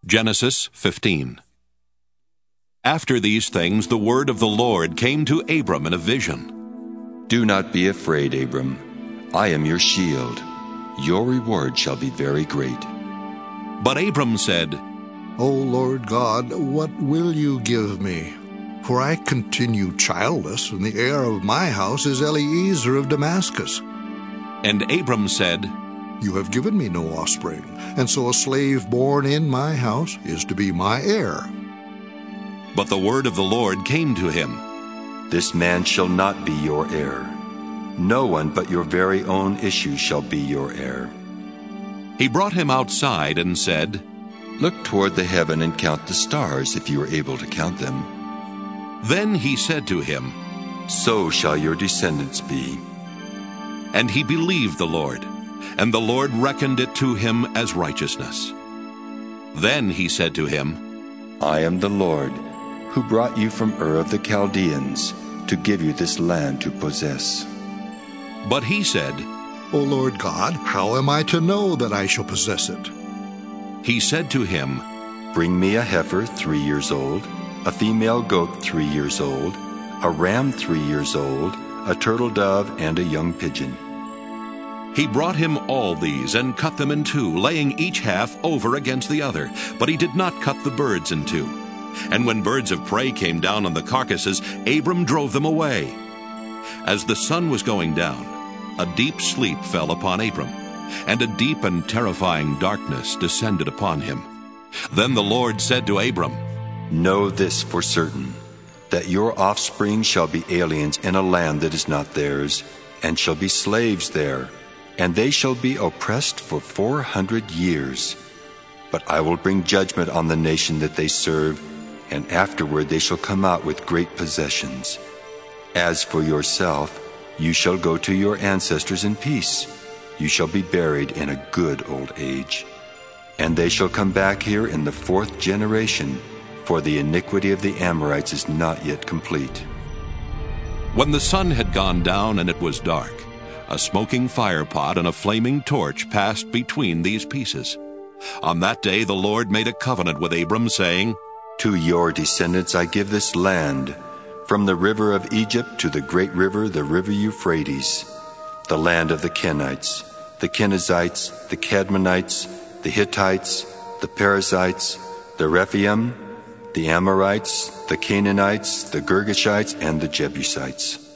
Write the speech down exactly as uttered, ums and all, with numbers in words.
Genesis fifteen. After these things the word of the Lord came to Abram in a vision. Do not be afraid, Abram. I am your shield. Your reward shall be very great. But Abram said, O Lord God, what will you give me? For I continue childless, and the heir of my house is Eliezer of Damascus. And Abram said, You have given me no offspring, and so a slave born in my house is to be my heir. But the word of the Lord came to him. This man shall not be your heir. No one but your very own issue shall be your heir. He brought him outside and said, Look toward the heaven and count the stars, if you are able to count them. Then he said to him, So shall your descendants be. And he believed the Lord, and the Lord reckoned it to him as righteousness. Then he said to him, I am the Lord, who brought you from Ur of the Chaldeans, to give you this land to possess. But he said, O Lord God, how am I to know that I shall possess it? He said to him, Bring me a heifer three years old, a female goat three years old, a ram three years old, a turtle dove, and a young pigeon. He brought him all these and cut them in two, laying each half over against the other. But he did not cut the birds in two. And when birds of prey came down on the carcasses, Abram drove them away. As the sun was going down, a deep sleep fell upon Abram, and a deep and terrifying darkness descended upon him. Then the Lord said to Abram, Know this for certain, that your offspring shall be aliens in a land that is not theirs, and shall be slaves there, and they shall be oppressed for four hundred years. But I will bring judgment on the nation that they serve, and afterward they shall come out with great possessions. As for yourself, you shall go to your ancestors in peace. You shall be buried in a good old age. And they shall come back here in the fourth generation, for the iniquity of the Amorites is not yet complete. When the sun had gone down and it was dark, a smoking firepot and a flaming torch passed between these pieces. On that day the Lord made a covenant with Abram, saying, To your descendants I give this land, from the river of Egypt to the great river, the river Euphrates, the land of the Kenites, the Kenizzites, the Cadmonites, the Hittites, the Perizzites, the Rephaim, the Amorites, the Canaanites, the Girgashites, and the Jebusites.